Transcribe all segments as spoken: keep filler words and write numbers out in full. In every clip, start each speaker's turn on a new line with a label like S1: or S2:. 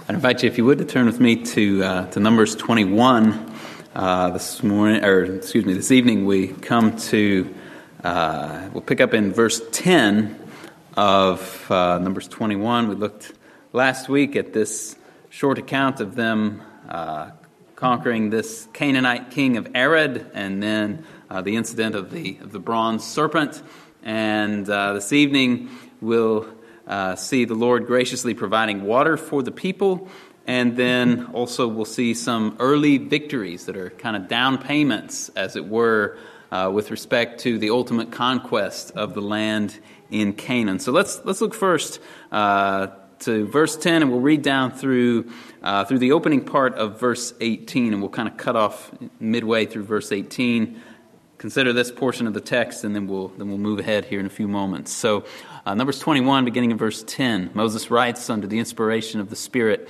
S1: I invite you, if you would, to turn with me to uh, to Numbers twenty-one. Uh, this morning, or excuse me, this evening we come to uh, we'll pick up in verse ten of uh, Numbers twenty-one. We looked last week at this short account of them uh, conquering this Canaanite king of Arad, and then uh, the incident of the of the bronze serpent. And uh, this evening we'll Uh, see the Lord graciously providing water for the people, and then also we'll see some early victories that are kind of down payments, as it were, uh, with respect to the ultimate conquest of the land in Canaan. So let's let's look first uh, to verse ten, and we'll read down through uh, through the opening part of verse eighteen, and we'll kind of cut off midway through verse eighteen. Consider this portion of the text, and then we'll then we'll move ahead here in a few moments. So, uh, Numbers twenty-one, beginning in verse ten, Moses writes under the inspiration of the Spirit,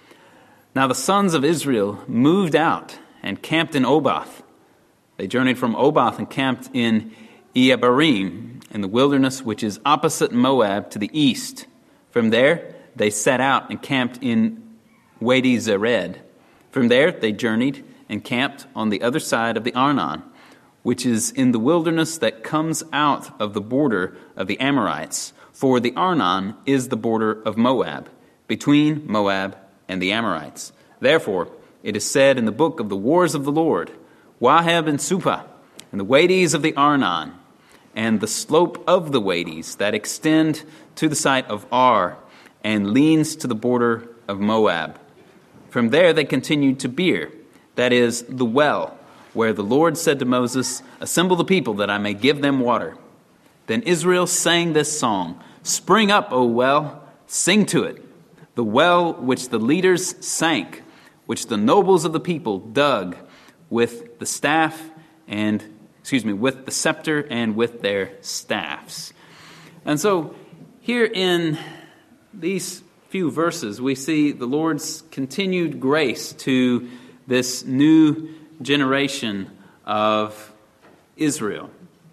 S1: "Now the sons of Israel moved out and camped in Oboth. They journeyed from Oboth and camped in Iye-abarim, in the wilderness which is opposite Moab to the east. From there they set out and camped in Wadi Zered. From there they journeyed and camped on the other side of the Arnon, which is in the wilderness that comes out of the border of the Amorites. For the Arnon is the border of Moab, between Moab and the Amorites. Therefore, it is said in the book of the wars of the Lord, Waheb and Supah, and the Wadies of the Arnon, and the slope of the Wadies that extend to the site of Ar, and leans to the border of Moab. From there they continued to Beer, that is, the well, where the Lord said to Moses, Assemble the people that I may give them water. Then Israel sang this song, Spring up, O well, sing to it. The well which the leaders sank, which the nobles of the people dug with the staff and, excuse me, with the scepter and with their staffs." And so here in these few verses, we see the Lord's continued grace to this new generation of Israel.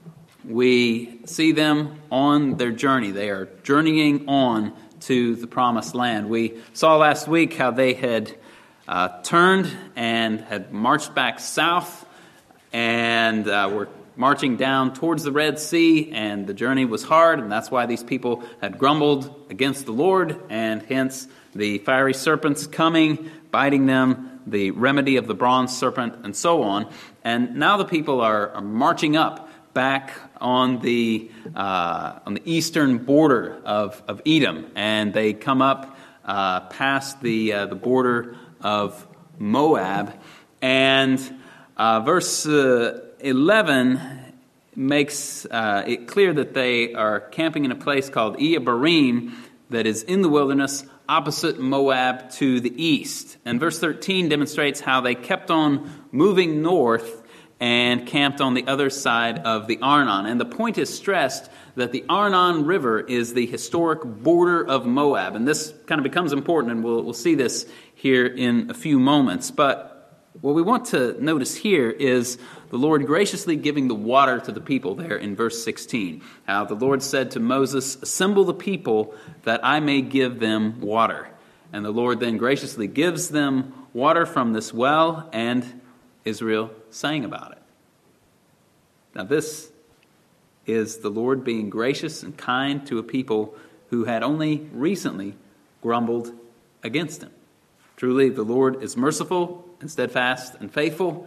S1: We see them on their journey. They are journeying on to the promised land. We saw last week how they had uh, turned and had marched back south and uh, were marching down towards the Red Sea, and the journey was hard, and that's why these people had grumbled against the Lord, and hence the fiery serpents coming, biting them, the remedy of the bronze serpent, and so on. And now the people are, are marching up back on the uh, on the eastern border of, of Edom, and they come up uh, past the uh, the border of Moab. And uh, verse uh, eleven makes uh, it clear that they are camping in a place called Iye-abarim, that is in the wilderness, opposite Moab to the east. And verse thirteen demonstrates how they kept on moving north and camped on the other side of the Arnon. And the point is stressed that the Arnon River is the historic border of Moab. And this kind of becomes important, and we'll, we'll see this here in a few moments. But what we want to notice here is the Lord graciously giving the water to the people there in verse sixteen. How the Lord said to Moses, Assemble the people that I may give them water. And the Lord then graciously gives them water from this well, and Israel sang about it. Now this is the Lord being gracious and kind to a people who had only recently grumbled against him. Truly, the Lord is merciful and steadfast and faithful,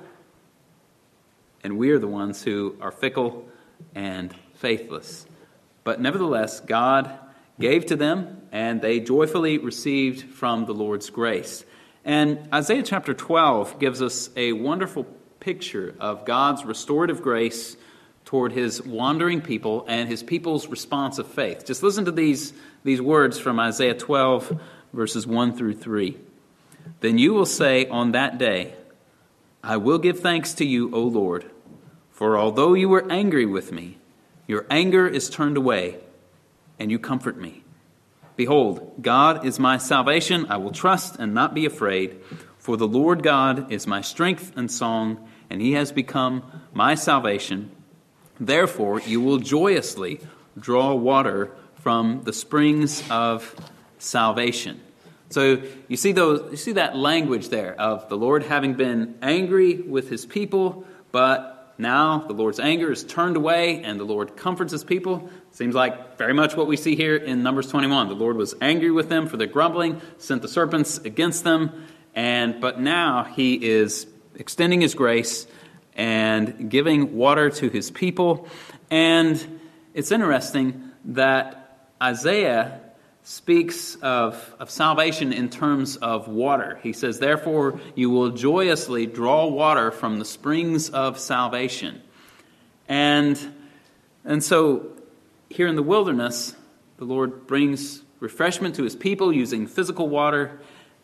S1: and we are the ones who are fickle and faithless. But nevertheless, God gave to them, and they joyfully received from the Lord's grace. And Isaiah chapter twelve gives us a wonderful picture of God's restorative grace toward his wandering people and his people's response of faith. Just listen to these, these words from Isaiah twelve, verses one through three. Then you will say on that day, I will give thanks to you, O Lord, for although you were angry with me, your anger is turned away, and you comfort me. Behold, God is my salvation. I will trust and not be afraid, for the Lord God is my strength and song, and he has become my salvation. Therefore, you will joyously draw water from the springs of salvation. So you see those, you see that language there of the Lord having been angry with his people, but now the Lord's anger is turned away and the Lord comforts his people. Seems like very much what we see here in Numbers twenty-one. The Lord was angry with them for their grumbling, sent the serpents against them, and but now he is extending his grace and giving water to his people. And it's interesting that Isaiah speaks of, of salvation in terms of water. He says, therefore, you will joyously draw water from the springs of salvation. And, and so here in the wilderness, the Lord brings refreshment to his people using physical water.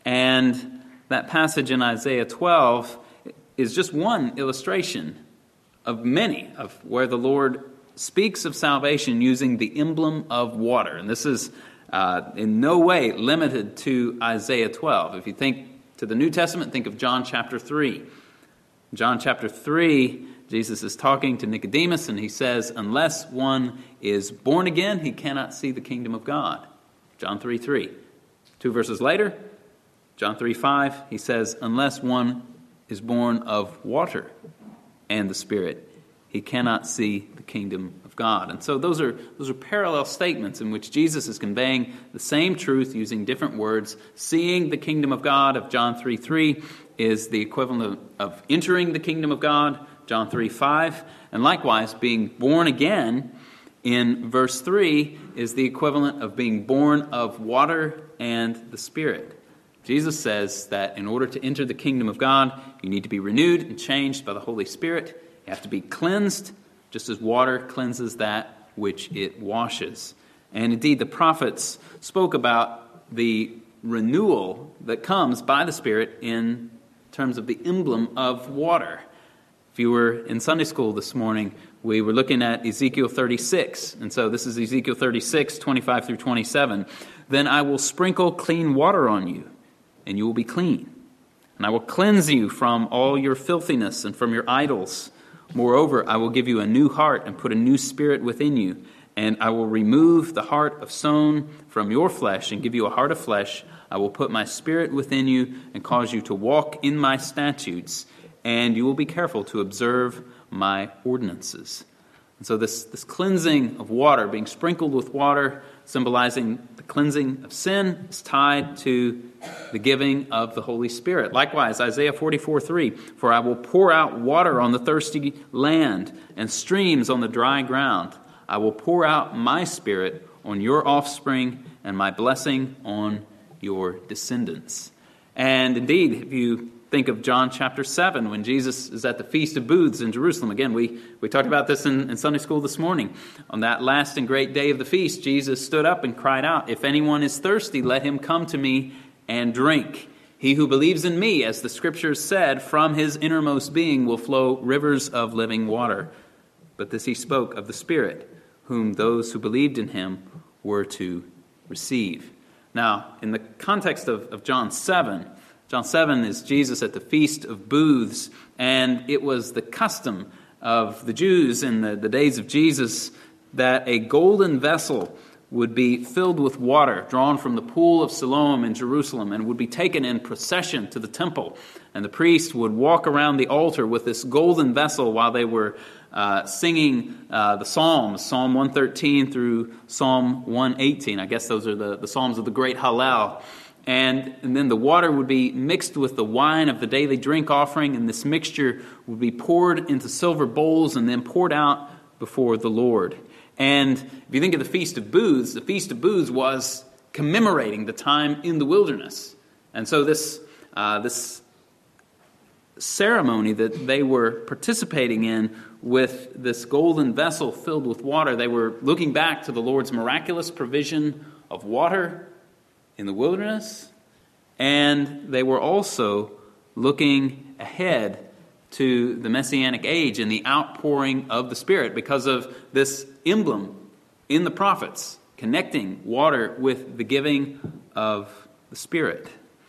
S1: And that passage in Isaiah twelve is just one illustration of many of where the Lord speaks of salvation using the emblem of water. And this is Uh, in no way limited to Isaiah twelve. If you think to the New Testament, think of John chapter three. John chapter three, Jesus is talking to Nicodemus and he says, unless one is born again, he cannot see the kingdom of God. John three three. Two verses later, John three five, he says, unless one is born of water and the Spirit, he cannot see the kingdom of God. And so those are those are parallel statements in which Jesus is conveying the same truth using different words. Seeing the kingdom of God of John three three is the equivalent of, of entering the kingdom of God, John three five. And likewise, being born again in verse three is the equivalent of being born of water and the Spirit. Jesus says that in order to enter the kingdom of God, you need to be renewed and changed by the Holy Spirit. You have to be cleansed, just as water cleanses that which it washes. And indeed, the prophets spoke about the renewal that comes by the Spirit in terms of the emblem of water. If you were in Sunday school this morning, we were looking at Ezekiel thirty-six. And so this is Ezekiel thirty-six, twenty-five through twenty-seven. Then I will sprinkle clean water on you, and you will be clean. And I will cleanse you from all your filthiness and from your idols. Moreover, I will give you a new heart and put a new spirit within you. And I will remove the heart of stone from your flesh and give you a heart of flesh. I will put my spirit within you and cause you to walk in my statutes. And you will be careful to observe my ordinances. And so this, this cleansing of water, being sprinkled with water, symbolizing the cleansing of sin, is tied to the giving of the Holy Spirit. Likewise, Isaiah forty-four three, for I will pour out water on the thirsty land and streams on the dry ground. I will pour out my spirit on your offspring and my blessing on your descendants. And indeed, if you think of John chapter seven, when Jesus is at the Feast of Booths in Jerusalem. Again, we, we talked about this in, in Sunday school this morning. On that last and great day of the feast, Jesus stood up and cried out, if anyone is thirsty, let him come to me and drink. He who believes in me, as the scriptures said, from his innermost being will flow rivers of living water. But this he spoke of the Spirit, whom those who believed in him were to receive. Now, in the context of, of John seven, John seven is Jesus at the Feast of Booths, and it was the custom of the Jews in the, the days of Jesus that a golden vessel would be filled with water drawn from the pool of Siloam in Jerusalem and would be taken in procession to the temple. And the priest would walk around the altar with this golden vessel while they were uh, singing uh, the Psalms, Psalm one thirteen through Psalm one eighteen. I guess those are the, the Psalms of the Great Hallel. And, and then the water would be mixed with the wine of the daily drink offering, and this mixture would be poured into silver bowls and then poured out before the Lord. And if you think of the Feast of Booths, the Feast of Booths was commemorating the time in the wilderness. And so this uh, this ceremony that they were participating in with this golden vessel filled with water, they were looking back to the Lord's miraculous provision of water in the wilderness, and they were also looking ahead to the Messianic age and the outpouring of the Spirit because of this emblem in the prophets, connecting water with the giving of the Spirit.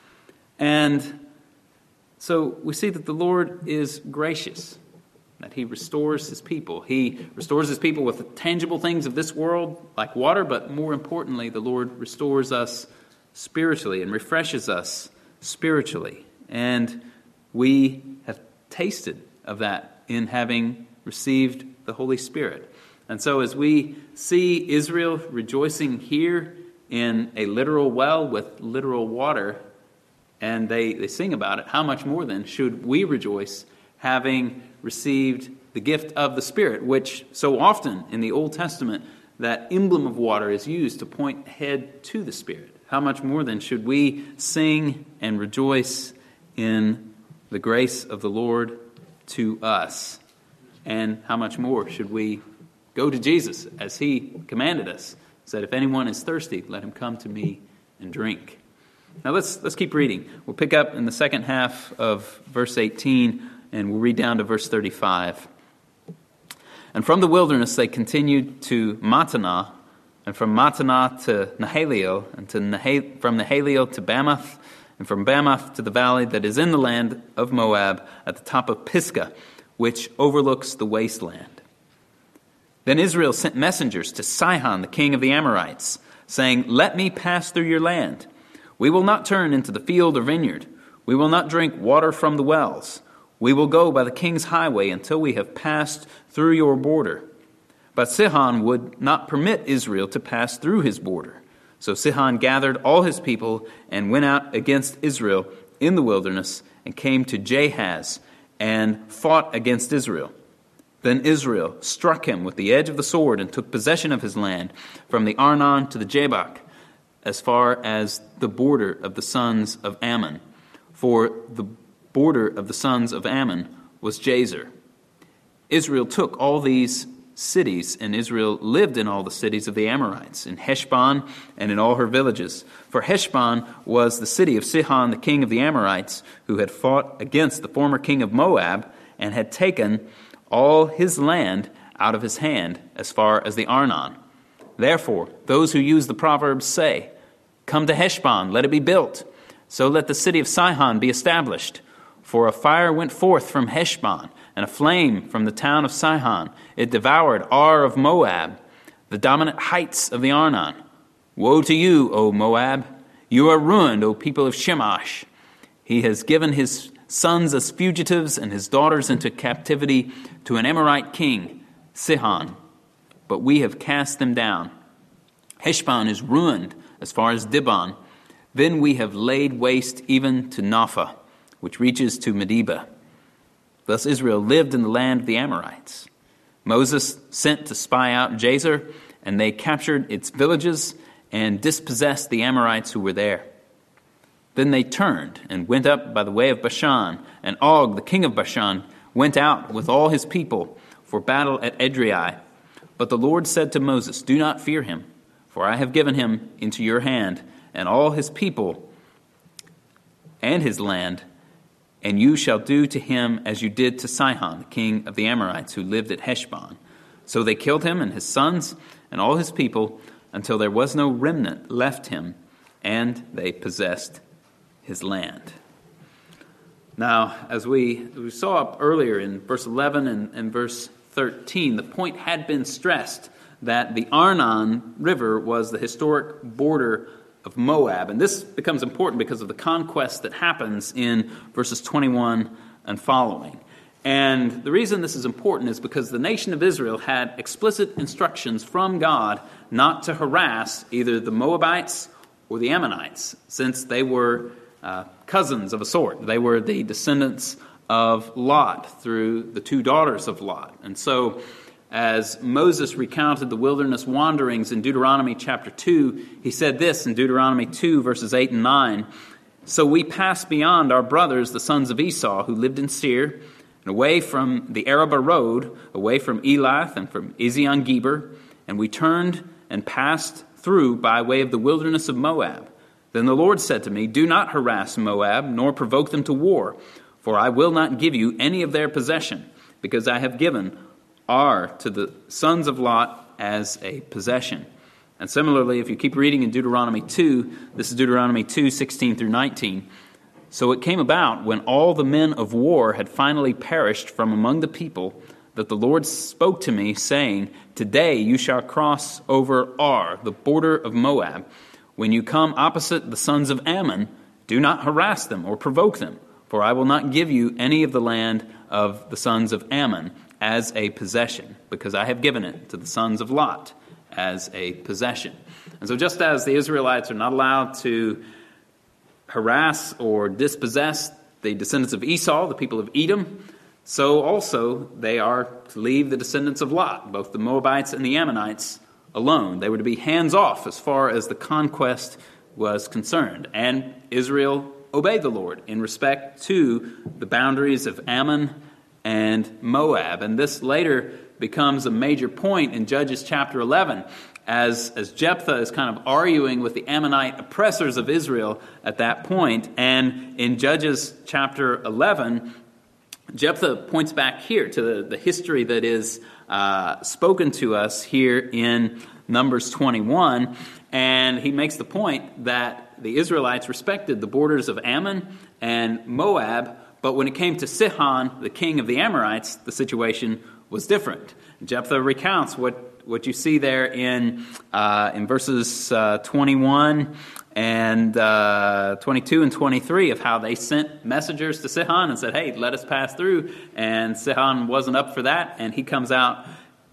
S1: And so we see that the Lord is gracious, that he restores his people. He restores his people with the tangible things of this world, like water, but more importantly, the Lord restores us spiritually and refreshes us spiritually. And we have tasted of that in having received the Holy Spirit. And so as we see Israel rejoicing here in a literal well with literal water, and they, they sing about it, how much more then should we rejoice having received the gift of the Spirit, which so often in the Old Testament, that emblem of water is used to point ahead to the Spirit. How much more then should we sing and rejoice in the grace of the Lord to us? And how much more should we go to Jesus as he commanded us, said, if anyone is thirsty, let him come to me and drink. Now let's let's keep reading. We'll pick up in the second half of verse eighteen, and we'll read down to verse thirty-five. And from the wilderness they continued to Mattanah, and from Mattanah to Nahaliel, and to Nah- from Nahaliel to Bamoth, and from Bamoth to the valley that is in the land of Moab, at the top of Pisgah, which overlooks the wasteland. Then Israel sent messengers to Sihon, the king of the Amorites, saying, let me pass through your land. We will not turn into the field or vineyard. We will not drink water from the wells. We will go by the king's highway until we have passed through your border. But Sihon would not permit Israel to pass through his border. So Sihon gathered all his people and went out against Israel in the wilderness and came to Jahaz and fought against Israel. Then Israel struck him with the edge of the sword and took possession of his land from the Arnon to the Jabbok, as far as the border of the sons of Ammon. For the border of the sons of Ammon was Jazer. Israel took all these cities, and Israel lived in all the cities of the Amorites, in Heshbon and in all her villages. For Heshbon was the city of Sihon, the king of the Amorites, who had fought against the former king of Moab and had taken all his land out of his hand as far as the Arnon. Therefore, those who use the proverbs say, come to Heshbon, let it be built. So let the city of Sihon be established. For a fire went forth from Heshbon, and a flame from the town of Sihon. It devoured Ar of Moab, the dominant heights of the Arnon. Woe to you, O Moab! You are ruined, O people of Shemash. He has given his sons as fugitives and his daughters into captivity to an Amorite king, Sihon. But we have cast them down. Heshbon is ruined as far as Dibon. Then we have laid waste even to Napha, which reaches to Medeba. Thus Israel lived in the land of the Amorites. Moses sent to spy out Jazer, and they captured its villages and dispossessed the Amorites who were there. Then they turned and went up by the way of Bashan, and Og, the king of Bashan, went out with all his people for battle at Edrei. But the Lord said to Moses, do not fear him, for I have given him into your hand, and all his people and his land, and you shall do to him as you did to Sihon, the king of the Amorites, who lived at Heshbon. So they killed him and his sons and all his people until there was no remnant left him, and they possessed his land. Now, as we, we saw up earlier in verse eleven and, and verse thirteen, the point had been stressed that the Arnon River was the historic border of Moab. And this becomes important because of the conquest that happens in verses twenty-one and following. And the reason this is important is because the nation of Israel had explicit instructions from God not to harass either the Moabites or the Ammonites, since they were uh, cousins of a sort. They were the descendants of Lot through the two daughters of Lot. And so as Moses recounted the wilderness wanderings in Deuteronomy chapter two, he said this in Deuteronomy two, verses eight and nine, so we passed beyond our brothers, the sons of Esau, who lived in Seir, and away from the Arabah road, away from Elath and from Ezion-Geber, and we turned and passed through by way of the wilderness of Moab. Then the Lord said to me, do not harass Moab, nor provoke them to war, for I will not give you any of their possession, because I have given Ar to the sons of Lot as a possession. And similarly, if you keep reading in Deuteronomy two, this is Deuteronomy two, sixteen through nineteen. So it came about when all the men of war had finally perished from among the people, that the Lord spoke to me, saying, today you shall cross over Ar, the border of Moab, when you come opposite the sons of Ammon, do not harass them or provoke them, for I will not give you any of the land of the sons of Ammon as a possession, because I have given it to the sons of Lot as a possession. And so just as the Israelites are not allowed to harass or dispossess the descendants of Esau, the people of Edom, so also they are to leave the descendants of Lot, both the Moabites and the Ammonites, alone. They were to be hands off as far as the conquest was concerned. And Israel obeyed the Lord in respect to the boundaries of Ammon and Moab. And this later becomes a major point in Judges chapter eleven, as, as Jephthah is kind of arguing with the Ammonite oppressors of Israel at that point. And in Judges chapter eleven, Jephthah points back here to the, the history that is uh, spoken to us here in Numbers twenty-one, and he makes the point that the Israelites respected the borders of Ammon and Moab, but when it came to Sihon, the king of the Amorites, the situation was different. Jephthah recounts what, what you see there in uh, in verses uh, twenty-one and uh, twenty-two and twenty-three of how they sent messengers to Sihon and said, hey, let us pass through. And Sihon wasn't up for that, and he comes out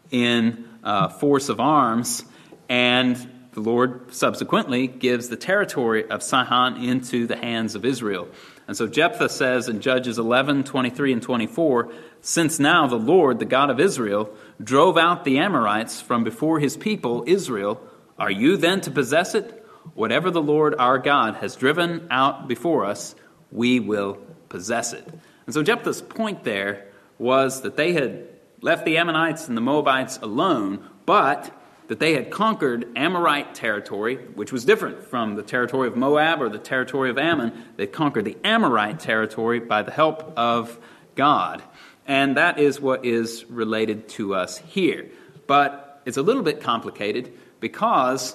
S1: in uh, force of arms, and the Lord subsequently gives the territory of Sihon into the hands of Israel. And so Jephthah says in Judges eleven, twenty-three and twenty-four, since now the Lord, the God of Israel, drove out the Amorites from before his people, Israel, are you then to possess it? Whatever the Lord our God has driven out before us, we will possess it. And so Jephthah's point there was that they had left the Ammonites and the Moabites alone, but that they had conquered Amorite territory, which was different from the territory of Moab or the territory of Ammon. They conquered the Amorite territory by the help of God. And that is what is related to us here. But it's a little bit complicated because,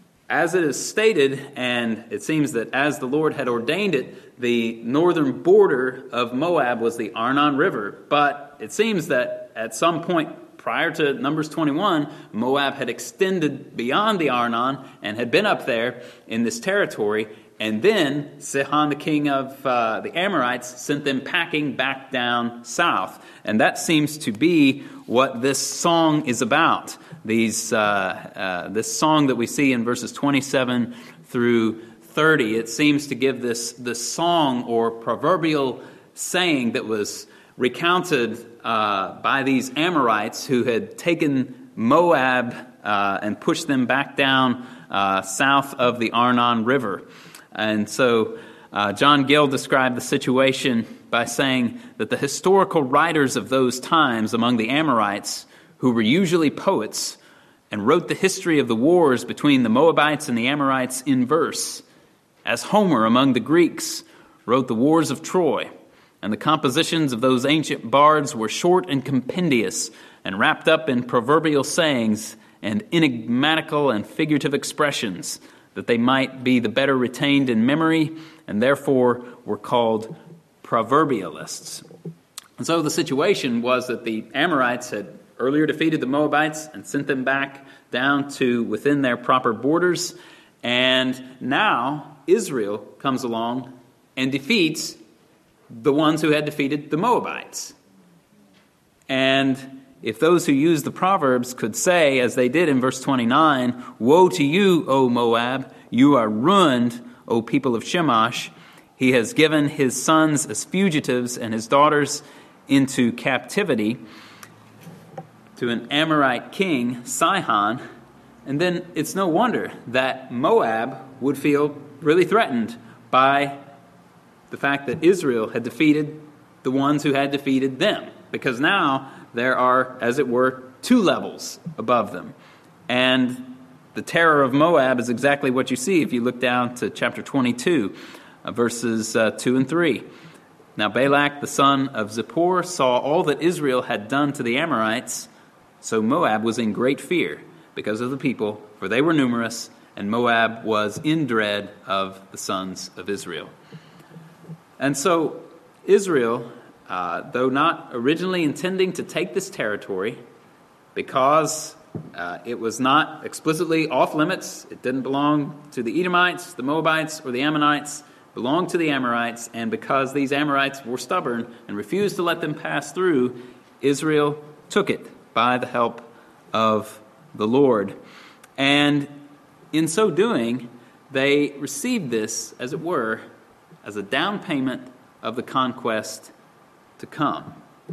S1: as it is stated, and it seems that as the Lord had ordained it, the northern border of Moab was the Arnon River. But it seems that at some point prior to Numbers twenty-one, Moab had extended beyond the Arnon and had been up there in this territory. And then Sihon, the king of uh, the Amorites, sent them packing back down south. And that seems to be what this song is about. These uh, uh, this song that we see in verses twenty-seven through thirty, it seems to give this, this song or proverbial saying that was recounted uh, by these Amorites who had taken Moab uh, and pushed them back down uh, south of the Arnon River. And so uh, John Gill described the situation by saying that the historical writers of those times among the Amorites, who were usually poets, and wrote the history of the wars between the Moabites and the Amorites in verse, as Homer among the Greeks wrote the wars of Troy, and the compositions of those ancient bards were short and compendious and wrapped up in proverbial sayings and enigmatical and figurative expressions, that they might be the better retained in memory, and therefore were called proverbialists. And so the situation was that the Amorites had earlier defeated the Moabites and sent them back down to within their proper borders, and now Israel comes along and defeats the ones who had defeated the Moabites. And if those who use the Proverbs could say, as they did in verse twenty-nine, woe to you, O Moab, you are ruined, O people of Shemash. He has given his sons as fugitives and his daughters into captivity to an Amorite king, Sihon. And then it's no wonder that Moab would feel really threatened by the fact that Israel had defeated the ones who had defeated them, because now there are, as it were, two levels above them. And the terror of Moab is exactly what you see if you look down to chapter twenty-two, uh, verses uh, two and three. Now Balak, the son of Zippor, saw all that Israel had done to the Amorites, so Moab was in great fear because of the people, for they were numerous, and Moab was in dread of the sons of Israel. And so Israel, uh, though not originally intending to take this territory, because Uh, it was not explicitly off limits. It didn't belong to the Edomites, the Moabites, or the Ammonites. It belonged to the Amorites, and because these Amorites were stubborn and refused to let them pass through, Israel took it by the help of the Lord. And in so doing, they received this, as it were, as a down payment of the conquest to come.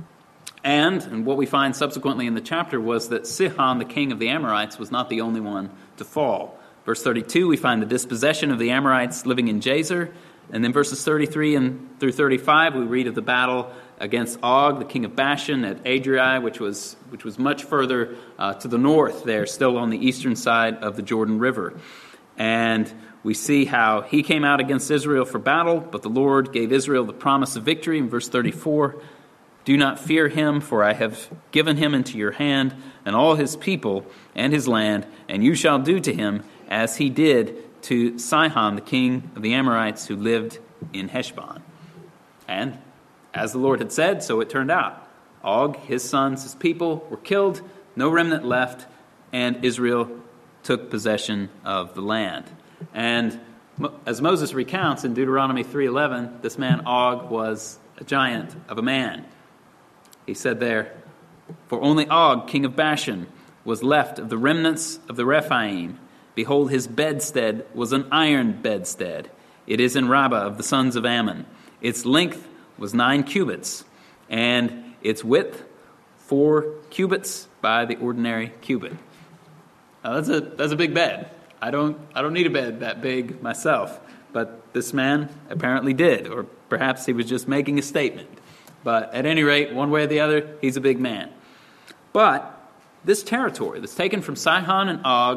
S1: And, and what we find subsequently in the chapter was that Sihon, the king of the Amorites, was not the only one to fall. Verse thirty-two, we find the dispossession of the Amorites living in Jazer. And then verses thirty-three and through thirty-five, we read of the battle against Og, the king of Bashan, at Adrai, which was which was much further uh, to the north there, still on the eastern side of the Jordan River. And we see how he came out against Israel for battle, but the Lord gave Israel the promise of victory in verse thirty-four. Do not fear him, for I have given him into your hand, and all his people and his land, and you shall do to him as he did to Sihon, the king of the Amorites, who lived in Heshbon. And as the Lord had said, so it turned out. Og, his sons, his people were killed, no remnant left, and Israel took possession of the land. And as Moses recounts in Deuteronomy three eleven, this man Og was a giant of a man. He said there, for only Og, king of Bashan, was left of the remnants of the Rephaim. Behold, his bedstead was an iron bedstead. It is in Rabbah of the sons of Ammon. Its length was nine cubits, and its width four cubits by the ordinary cubit. Now, that's a that's a big bed. I don't I don't need a bed that big myself, but this man apparently did, or perhaps he was just making a statement. But at any rate, one way or the other, he's a big man. But this territory that's taken from Sihon and Og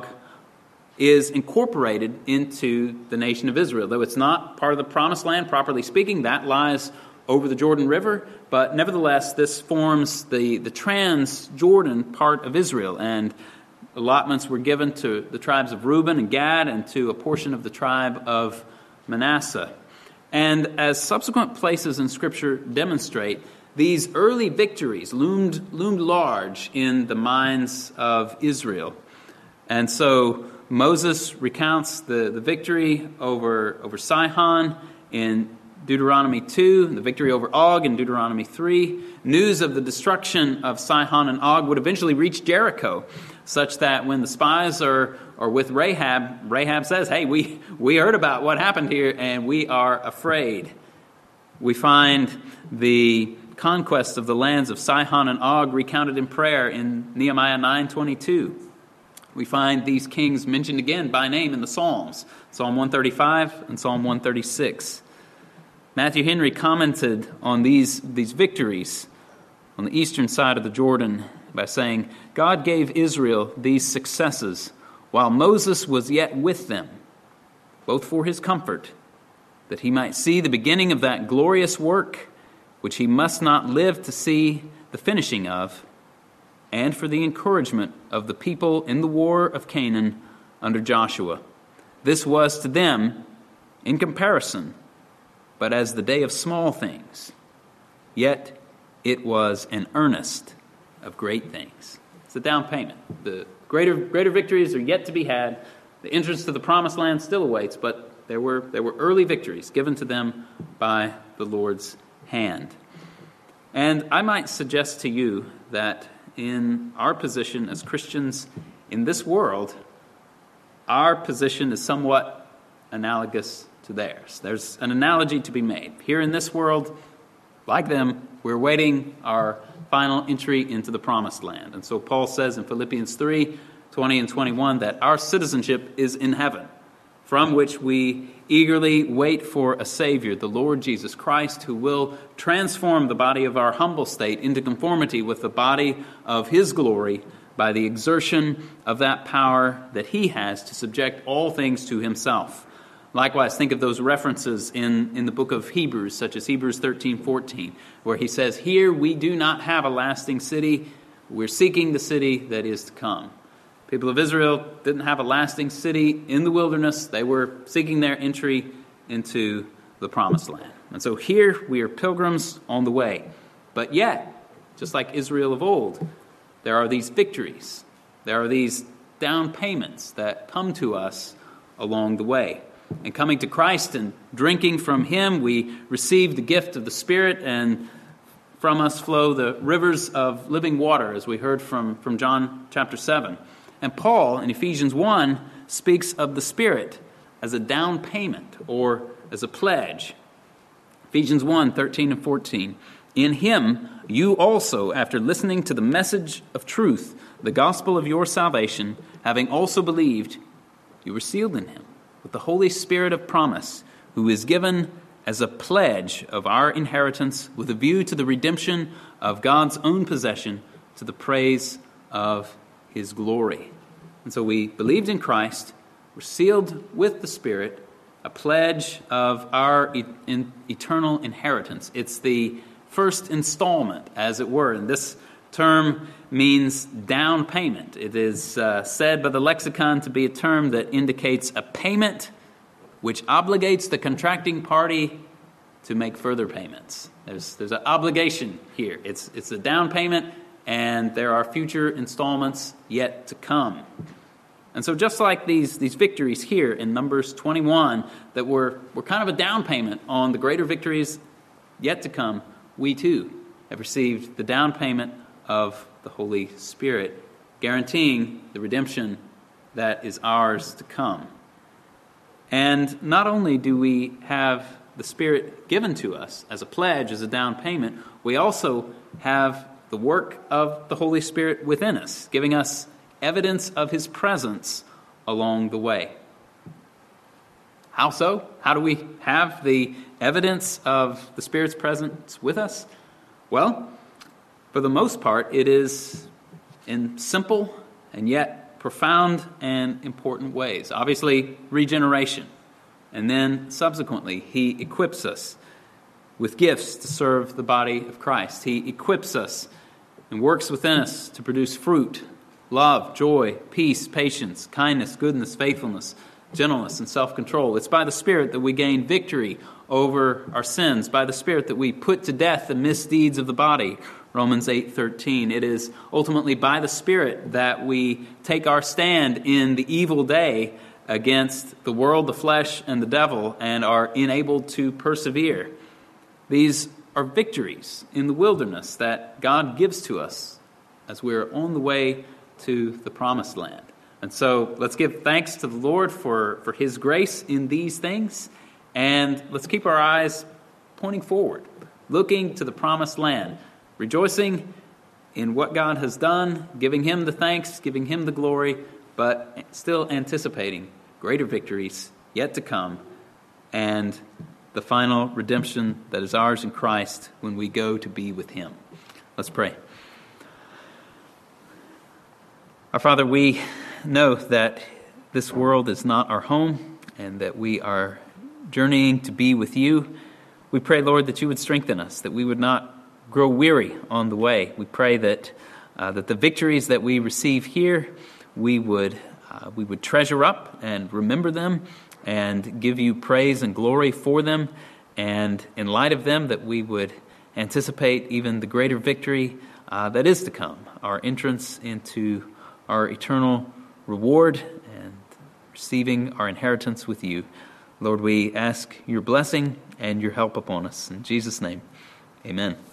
S1: is incorporated into the nation of Israel. Though it's not part of the promised land, properly speaking, that lies over the Jordan River. But nevertheless, this forms the, the trans-Jordan part of Israel. And allotments were given to the tribes of Reuben and Gad and to a portion of the tribe of Manasseh. And as subsequent places in Scripture demonstrate, these early victories loomed, loomed large in the minds of Israel. And so Moses recounts the, the victory over, over Sihon in Deuteronomy two, the victory over Og in Deuteronomy three. News of the destruction of Sihon and Og would eventually reach Jericho, such that when the spies are, are with Rahab, Rahab says, hey, we, we heard about what happened here and we are afraid. We find the conquest of the lands of Sihon and Og recounted in prayer in Nehemiah nine twenty-two. We find these kings mentioned again by name in the Psalms, Psalm one thirty-five and Psalm one thirty-six. Matthew Henry commented on these, these victories on the eastern side of the Jordan by saying, God gave Israel these successes while Moses was yet with them, both for his comfort, that he might see the beginning of that glorious work which he must not live to see the finishing of, and for the encouragement of the people in the war of Canaan under Joshua. This was to them, in comparison, but as the day of small things. Yet it was an earnest of great things. It's a down payment. The greater greater victories are yet to be had. The entrance to the promised land still awaits, but there were there were early victories given to them by the Lord's hand. And I might suggest to you that in our position as Christians in this world, our position is somewhat analogous to theirs. There's an analogy to be made. Here in this world, like them, we're waiting our final entry into the promised land. And so Paul says in Philippians three, twenty and twenty-one that our citizenship is in heaven, from which we eagerly wait for a Savior, the Lord Jesus Christ, who will transform the body of our humble state into conformity with the body of his glory by the exertion of that power that he has to subject all things to himself. Likewise, think of those references in, in the book of Hebrews, such as Hebrews thirteen fourteen, where he says, here we do not have a lasting city, we're seeking the city that is to come. People of Israel didn't have a lasting city in the wilderness. They were seeking their entry into the promised land. And so here we are pilgrims on the way. But yet, just like Israel of old, there are these victories. there are these down payments that come to us along the way. And coming to Christ and drinking from Him, we receive the gift of the Spirit, and from us flow the rivers of living water, as we heard from, from John chapter seven. And Paul, in Ephesians one, speaks of the Spirit as a down payment or as a pledge. Ephesians one, thirteen and fourteen. In Him you also, after listening to the message of truth, the gospel of your salvation, having also believed, you were sealed in Him with the Holy Spirit of promise, who is given as a pledge of our inheritance with a view to the redemption of God's own possession, to the praise of His glory. And so we believed in Christ, we're sealed with the Spirit, a pledge of our e- in eternal inheritance. It's the first installment, as it were, and this term means down payment. It is uh, said by the lexicon to be a term that indicates a payment which obligates the contracting party to make further payments. There's there's an obligation here. It's it's a down payment, and there are future installments yet to come. And so just like these, these victories here in Numbers twenty-one that were, were kind of a down payment on the greater victories yet to come, we too have received the down payment of the Holy Spirit, guaranteeing the redemption that is ours to come. And not only do we have the Spirit given to us as a pledge, as a down payment, we also have the work of the Holy Spirit within us, giving us evidence of His presence along the way. How so? How do we have the evidence of the Spirit's presence with us? Well, for the most part, it is in simple and yet profound and important ways. Obviously, regeneration. And then subsequently, He equips us with gifts to serve the body of Christ. He equips us and works within us to produce fruit, love, joy, peace, patience, kindness, goodness, faithfulness, gentleness, and self-control. It's by the Spirit that we gain victory over our sins, by the Spirit that we put to death the misdeeds of the body, Romans eight thirteen. It is ultimately by the Spirit that we take our stand in the evil day against the world, the flesh, and the devil, and are enabled to persevere. These are victories in the wilderness that God gives to us as we're on the way to the promised land. And so let's give thanks to the Lord for, for His grace in these things, and let's keep our eyes pointing forward, looking to the promised land, rejoicing in what God has done, giving Him the thanks, giving Him the glory, but still anticipating greater victories yet to come, and the final redemption that is ours in Christ when we go to be with Him. Let's pray. Our Father, we know that this world is not our home and that we are journeying to be with You. We pray, Lord, that You would strengthen us, that we would not grow weary on the way. We pray that uh, that the victories that we receive here, we would uh, we would treasure up and remember them and give You praise and glory for them, and in light of them, that we would anticipate even the greater victory uh, that is to come, our entrance into our eternal reward and receiving our inheritance with You. Lord, we ask Your blessing and Your help upon us. In Jesus' name, amen.